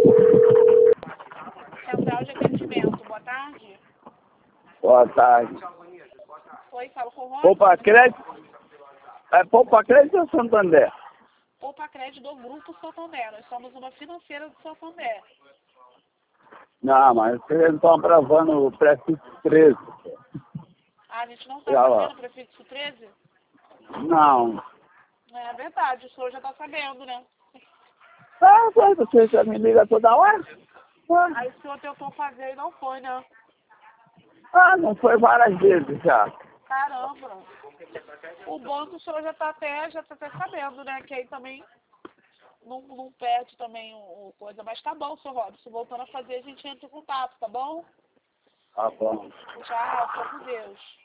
Central de atendimento, boa tarde. Boa tarde. Oi, fala com o Rony. Poupa Crédito? É Poupa Crédito ou Santander? Poupa Crédito do Grupo Santander. Nós somos uma financeira do Santander. Não, mas vocês não estão aprovando o prefixo 13. A gente não está Já, ó. fazendo o prefixo 13? Não. É verdade, o senhor já está sabendo, né? Ah, você já me liga toda hora? Aí o senhor tentou fazer e não foi, né? Ah, não foi várias vezes já. Caramba! O bom é que o senhor já está até sabendo, né? Que aí também não perde também o coisa. Mas tá bom, senhor Robson. Voltando a fazer, a gente entra em contato, tá bom? Tá bom. Tchau, fica com Deus.